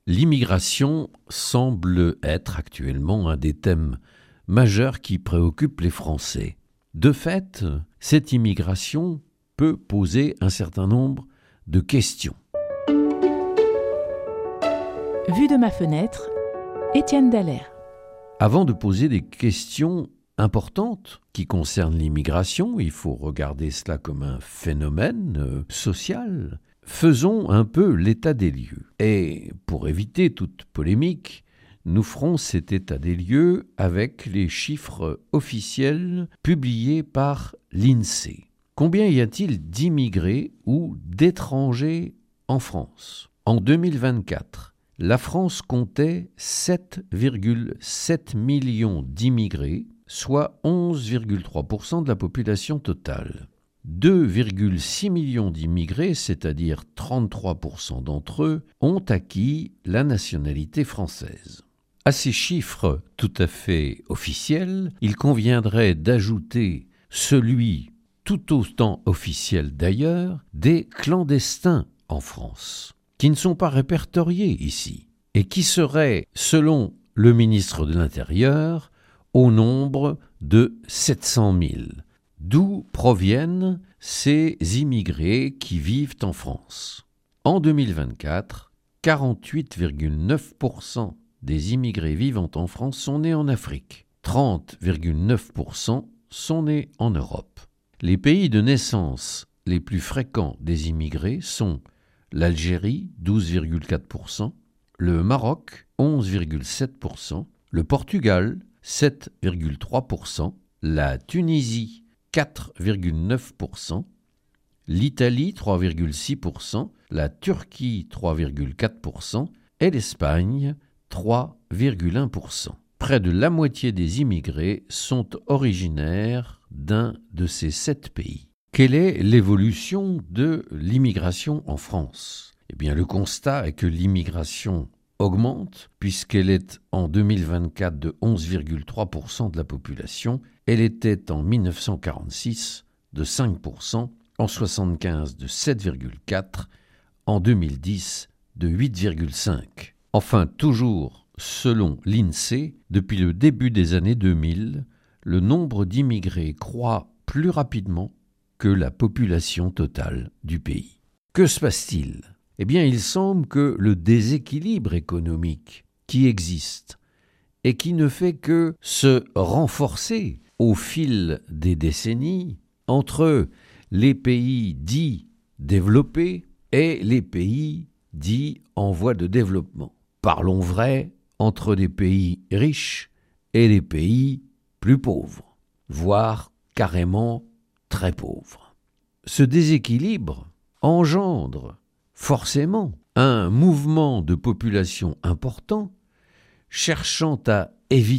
L'immigration semble être actuellement un des thèmes majeurs qui préoccupent les Français. De fait, cette immigration peut poser un certain nombre de questions. Vue de ma fenêtre, Étienne Dallaire. Avant de poser des questions importantes qui concernent l'immigration, il faut regarder cela comme un phénomène social. Faisons un peu l'état des lieux. Et pour éviter toute polémique, nous ferons cet état des lieux avec les chiffres officiels publiés par l'INSEE. Combien y a-t-il d'immigrés ou d'étrangers en France ? En 2024, la France comptait 7,7 millions d'immigrés, soit 11,3% de la population totale. 2,6 millions d'immigrés, c'est-à-dire 33% d'entre eux, ont acquis la nationalité française. À ces chiffres tout à fait officiels, il conviendrait d'ajouter celui, tout autant officiel d'ailleurs, des clandestins en France, qui ne sont pas répertoriés ici, et qui seraient, selon le ministre de l'Intérieur, au nombre de 700 000. D'où proviennent ces immigrés qui vivent en France. En 2024, 48,9% des immigrés vivant en France sont nés en Afrique. 30,9% sont nés en Europe. Les pays de naissance les plus fréquents des immigrés sont l'Algérie, 12,4%, le Maroc, 11,7%, le Portugal, 7,3%, la Tunisie, 4,9%, l'Italie, 3,6%, la Turquie, 3,4% et l'Espagne, 3,1%. Près de la moitié des immigrés sont originaires d'un de ces 7 pays. Quelle est l'évolution de l'immigration en France ? Eh bien, le constat est que l'immigration augmente, puisqu'elle est en 2024 de 11,3% de la population. Elle était en 1946 de 5%, en 1975 de 7,4%, en 2010 de 8,5%. Enfin, toujours selon l'INSEE, depuis le début des années 2000, le nombre d'immigrés croît plus rapidement que la population totale du pays. Que se passe-t-il ? Eh bien, il semble que le déséquilibre économique qui existe et qui ne fait que se renforcer au fil des décennies entre les pays dits développés et les pays dits en voie de développement. Parlons vrai, entre des pays riches et des pays plus pauvres, voire carrément très pauvres. Ce déséquilibre engendre forcément un mouvement de population important cherchant à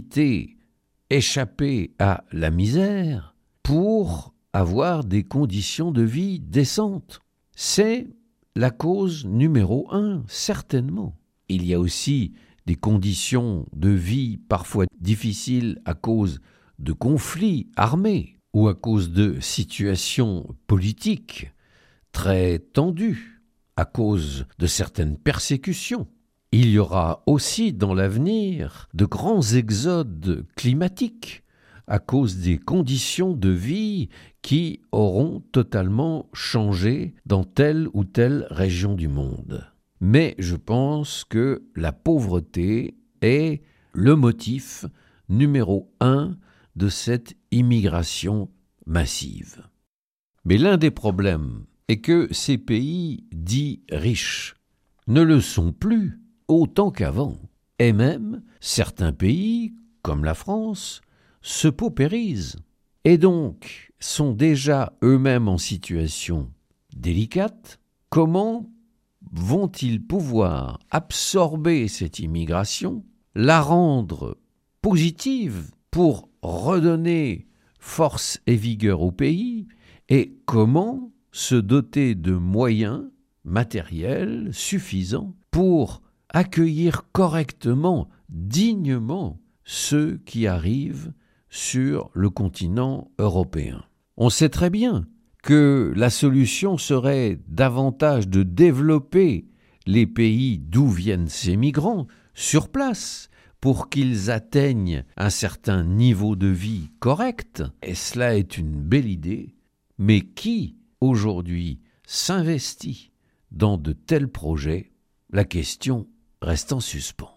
échapper à la misère pour avoir des conditions de vie décentes. C'est la cause numéro 1, certainement. Il y a aussi des conditions de vie parfois difficiles à cause de conflits armés ou à cause de situations politiques très tendues, à cause de certaines persécutions. Il y aura aussi dans l'avenir de grands exodes climatiques à cause des conditions de vie qui auront totalement changé dans telle ou telle région du monde. Mais je pense que la pauvreté est le motif numéro 1 de cette immigration massive. Mais l'un des problèmes est que ces pays dits riches ne le sont plus autant qu'avant. Et même certains pays, comme la France, se paupérisent et donc sont déjà eux-mêmes en situation délicate. Comment vont-ils pouvoir absorber cette immigration, la rendre positive pour redonner force et vigueur au pays, et comment se doter de moyens matériels suffisants pour accueillir correctement, dignement, ceux qui arrivent sur le continent européen. On sait très bien que la solution serait davantage de développer les pays d'où viennent ces migrants sur place pour qu'ils atteignent un certain niveau de vie correct. Et cela est une belle idée. Mais qui, aujourd'hui, s'investit dans de tels projets? La question reste en suspens.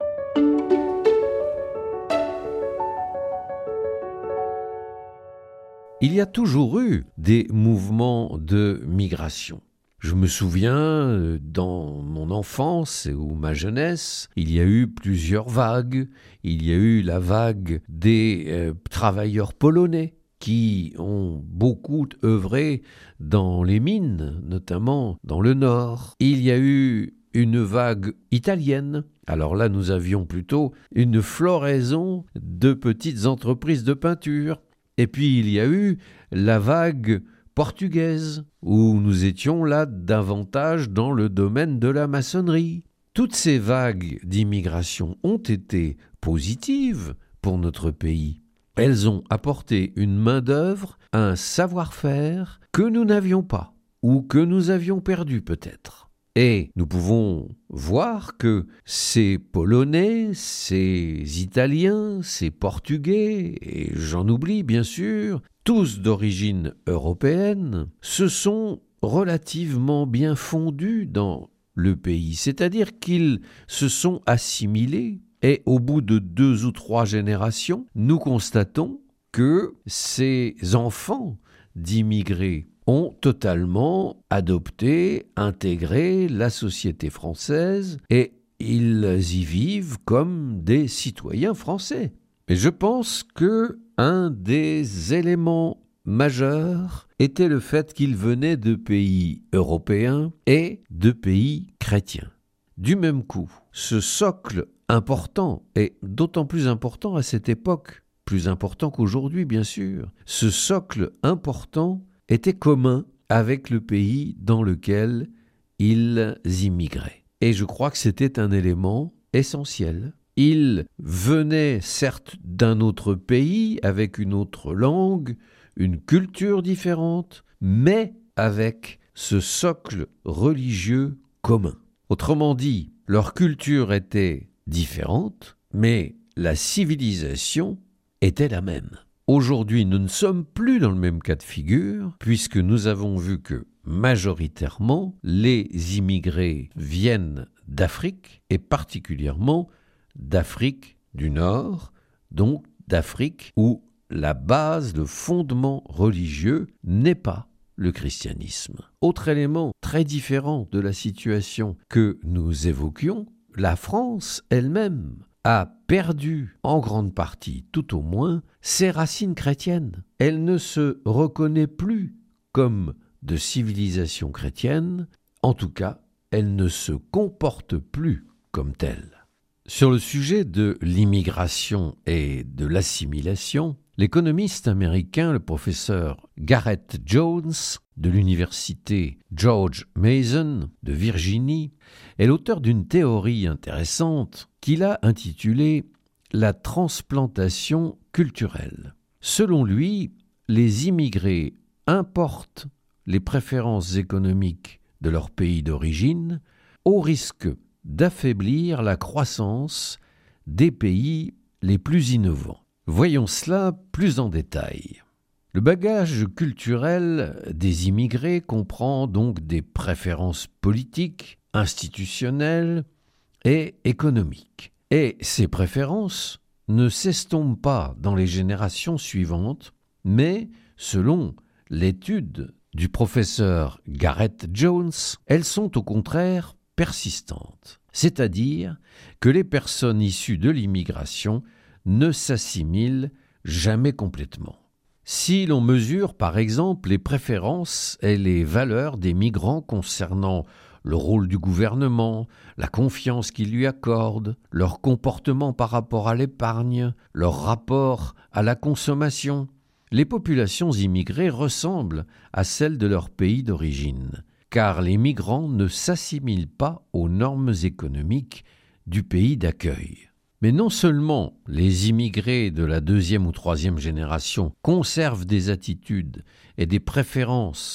Il y a toujours eu des mouvements de migration. Je me souviens, dans mon enfance ou ma jeunesse, il y a eu plusieurs vagues. Il y a eu la vague des travailleurs polonais qui ont beaucoup œuvré dans les mines, notamment dans le Nord. Il y a eu une vague italienne. Alors là, nous avions plutôt une floraison de petites entreprises de peinture. Et puis il y a eu la vague portugaise, où nous étions là davantage dans le domaine de la maçonnerie. Toutes ces vagues d'immigration ont été positives pour notre pays. Elles ont apporté une main-d'œuvre, un savoir-faire que nous n'avions pas, ou que nous avions perdu peut-être. Et nous pouvons voir que ces Polonais, ces Italiens, ces Portugais, et j'en oublie bien sûr, tous d'origine européenne, se sont relativement bien fondus dans le pays. C'est-à-dire qu'ils se sont assimilés et au bout de 2 ou 3 générations, nous constatons que ces enfants d'immigrés ont totalement adopté, intégré la société française et ils y vivent comme des citoyens français. Et je pense qu'un des éléments majeurs était le fait qu'ils venaient de pays européens et de pays chrétiens. Du même coup, ce socle important, et d'autant plus important à cette époque, plus important qu'aujourd'hui bien sûr, ce socle important était commun avec le pays dans lequel ils immigraient. Et je crois que c'était un élément essentiel. Ils venaient certes d'un autre pays, avec une autre langue, une culture différente, mais avec ce socle religieux commun. Autrement dit, leur culture était différente, mais la civilisation était la même. Aujourd'hui, nous ne sommes plus dans le même cas de figure, puisque nous avons vu que, majoritairement, les immigrés viennent d'Afrique, et particulièrement d'Afrique du Nord, donc d'Afrique où la base, le fondement religieux n'est pas le christianisme. Autre élément très différent de la situation que nous évoquions, la France elle-même a perdu, en grande partie, tout au moins, ses racines chrétiennes. Elle ne se reconnaît plus comme de civilisation chrétienne, en tout cas, elle ne se comporte plus comme telle. Sur le sujet de l'immigration et de l'assimilation, l'économiste américain, le professeur Gareth Jones, de l'université George Mason de Virginie, est l'auteur d'une théorie intéressante qu'il a intitulée « La transplantation culturelle ». Selon lui, les immigrés importent les préférences économiques de leur pays d'origine au risque d'affaiblir la croissance des pays les plus innovants. Voyons cela plus en détail. Le bagage culturel des immigrés comprend donc des préférences politiques, institutionnelles et économiques. Et ces préférences ne s'estompent pas dans les générations suivantes, mais, selon l'étude du professeur Gareth Jones, elles sont au contraire persistantes. C'est-à-dire que les personnes issues de l'immigration ne s'assimilent jamais complètement. Si l'on mesure par exemple les préférences et les valeurs des migrants concernant le rôle du gouvernement, la confiance qu'ils lui accordent, leur comportement par rapport à l'épargne, leur rapport à la consommation, les populations immigrées ressemblent à celles de leur pays d'origine, car les migrants ne s'assimilent pas aux normes économiques du pays d'accueil. Mais non seulement les immigrés de la 2e ou 3e génération conservent des attitudes et des préférences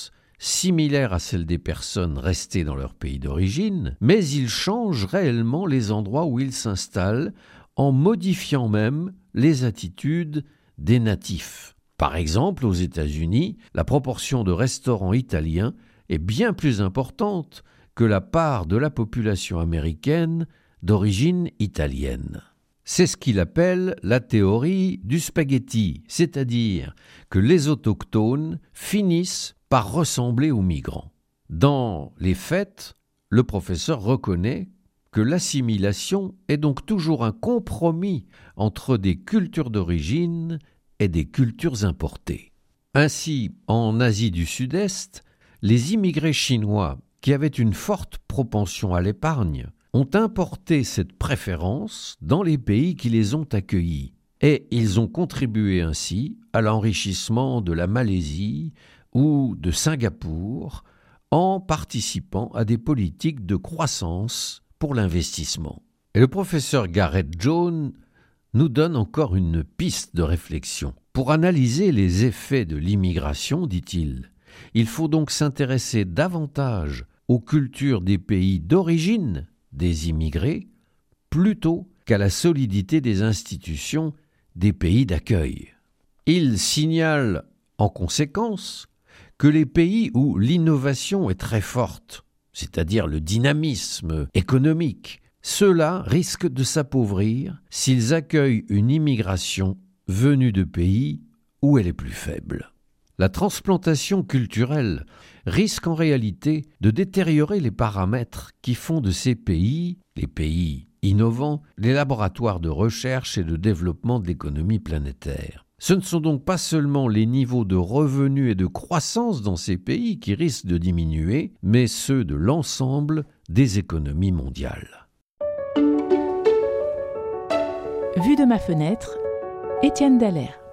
similaire à celle des personnes restées dans leur pays d'origine, mais ils changent réellement les endroits où ils s'installent, en modifiant même les attitudes des natifs. Par exemple, aux États-Unis, la proportion de restaurants italiens est bien plus importante que la part de la population américaine d'origine italienne. C'est ce qu'il appelle la théorie du spaghetti, c'est-à-dire que les autochtones finissent par ressembler aux migrants. Dans les faits, le professeur reconnaît que l'assimilation est donc toujours un compromis entre des cultures d'origine et des cultures importées. Ainsi, en Asie du Sud-Est, les immigrés chinois, qui avaient une forte propension à l'épargne, ont importé cette préférence dans les pays qui les ont accueillis, et ils ont contribué ainsi à l'enrichissement de la Malaisie ou de Singapour en participant à des politiques de croissance pour l'investissement. Et le professeur Gareth Jones nous donne encore une piste de réflexion. Pour analyser les effets de l'immigration, dit-il, il faut donc s'intéresser davantage aux cultures des pays d'origine des immigrés plutôt qu'à la solidité des institutions des pays d'accueil. Il signale en conséquence que les pays où l'innovation est très forte, c'est-à-dire le dynamisme économique, ceux-là risquent de s'appauvrir s'ils accueillent une immigration venue de pays où elle est plus faible. La transplantation culturelle risque en réalité de détériorer les paramètres qui font de ces pays, les pays innovants, les laboratoires de recherche et de développement de l'économie planétaire. Ce ne sont donc pas seulement les niveaux de revenus et de croissance dans ces pays qui risquent de diminuer, mais ceux de l'ensemble des économies mondiales. Vue de ma fenêtre, Étienne Dallaire.